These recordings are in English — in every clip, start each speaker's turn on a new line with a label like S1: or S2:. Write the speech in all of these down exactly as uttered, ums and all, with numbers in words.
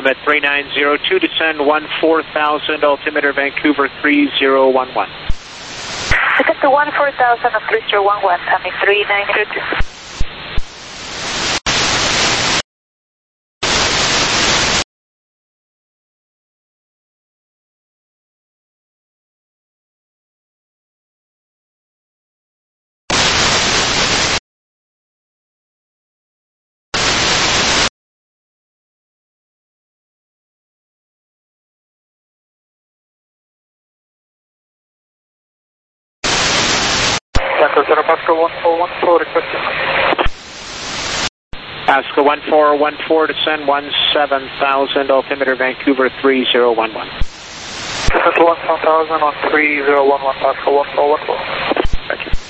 S1: Summit three nine zero two, descend one four thousand, altimeter Vancouver three zero one one.
S2: Descend to one four thousand of three zero one one, Summit three nine zero two.
S3: Pasco one four one four, requesting.
S1: Pasco one four one four, descend one seven thousand, altimeter Vancouver three zero one one.
S3: Descend to one seven thousand on three zero one one, Pasco one four one four.
S1: Thank you.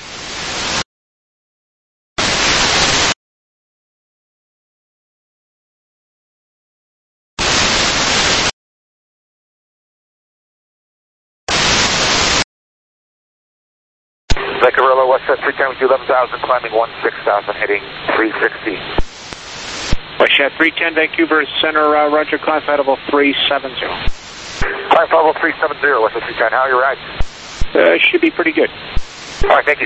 S4: Vaccarello, Westjet three ten with you, eleven thousand, climbing one six thousand, heading three sixty.
S1: Westjet three ten, Vancouver Center, uh, Roger, climb flight level three seven zero.
S4: Climb flight level three seven zero, Westjet three ten, how are you right?
S1: Uh, should be pretty good.
S4: Alright, thank you.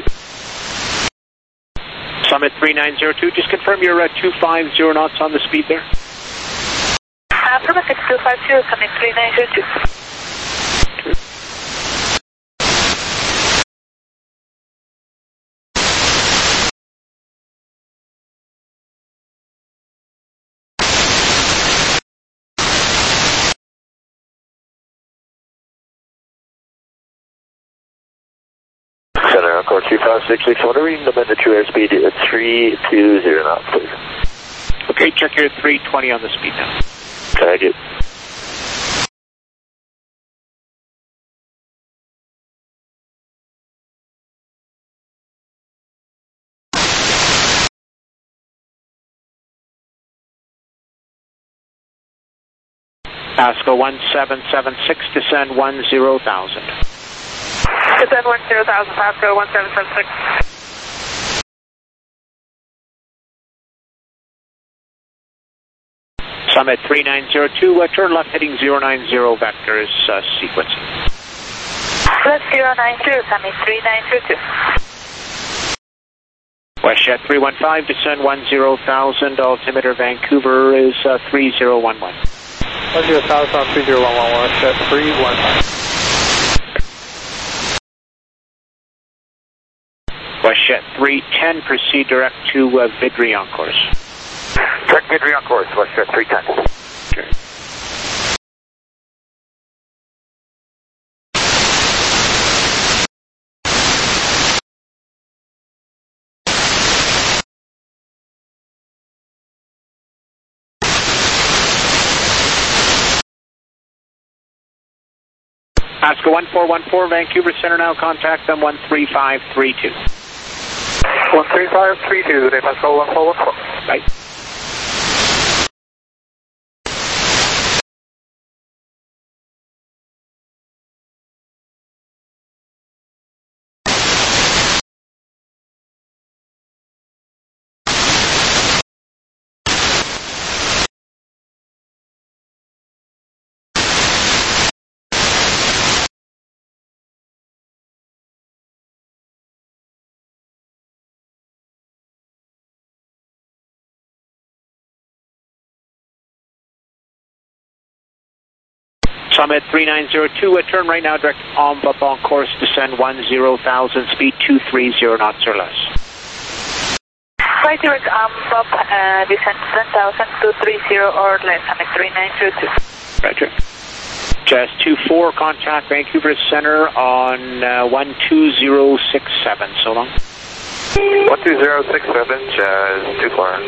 S1: Summit three nine zero two, just confirm you're at two five zero knots on the speed there.
S2: Affirmative two five zero, Summit three nine zero two.
S4: Center, Encore two five six six, what are we reading the true airspeed at three two zero knots, please?
S1: Okay, check your three twenty on the speed now.
S4: Thank you.
S1: Pasco one seven seven six, descend one zero thousand.
S2: Descend one zero thousand, Pasco one seven seven six.
S1: Summit three nine zero two, uh, turn left heading zero nine zero, vector is uh, sequencing.
S2: Left zero nine zero, Summit three nine zero two.
S1: Westjet three one five, descend one zero thousand, altimeter Vancouver is uh, three zero one one.
S3: one zero thousand on three zero one one, Westjet three one five.
S1: Westjet three ten, proceed direct to uh, Vidrion course.
S4: Direct Vidrion course, Westjet three ten.
S1: Okay. Pasco one four one four, Vancouver Center now, contact them one three five three two.
S3: one three five three two, they Pasco one four one four.
S1: Bye. Summit three nine zero two, uh, turn right now, direct en up on course, descend one zero thousand, speed two three zero knots or less.
S2: Right direct arm up, uh, descend ten thousand, two three zero or less, Summit three nine zero two.
S1: Roger. Jazz two four, contact Vancouver Center on uh, one two zero six seven, so long.
S4: one two zero six seven, Jazz two four.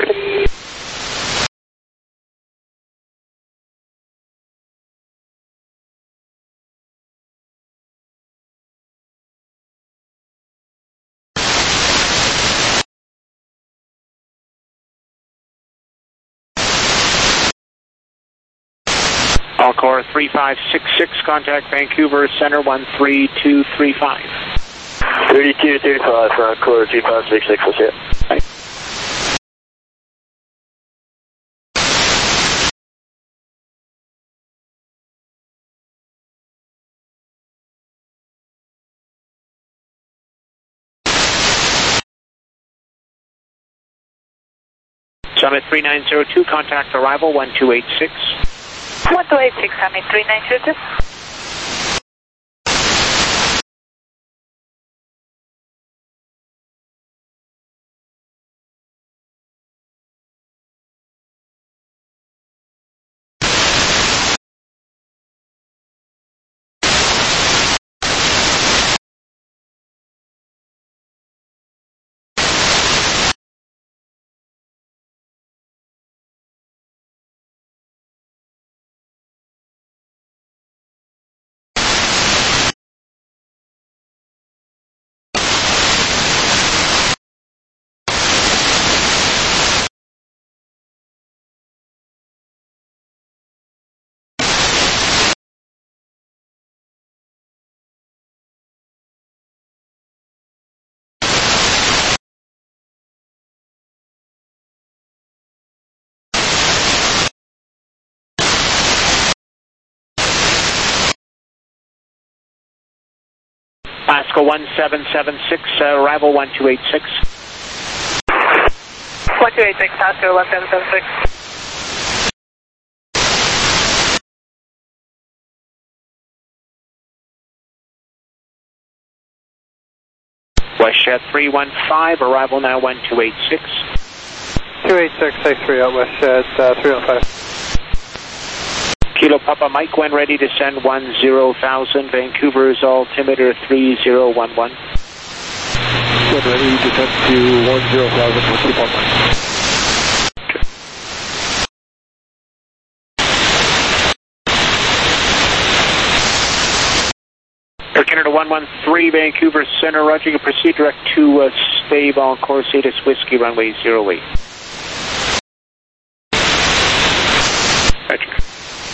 S1: Encore three five six six, contact Vancouver Center one three two three five.
S4: thirty-two thirty-five, Encore three five six six, that's it.
S1: Bye. Summit three nine zero two, contact arrival one two eight six.
S2: one two eight six, Summit three nine zero two.
S1: Pasco one seven seven six, uh, arrival one two eight six.
S2: one two eight six, Pasco one seven seven six.
S1: WestJet three one five, arrival now one two eight six.
S3: two eight six, take three out WestJet uh, three one five.
S1: Kilo Papa Mike, when ready to send one zero thousand, Vancouver's altimeter three zero one one.
S3: When ready to send to one zero thousand for Kilo Papa Mike.
S1: Air Canada one one three, Vancouver Center, roger, you proceed direct to uh, stay on course, Atis Whiskey, runway zero eight.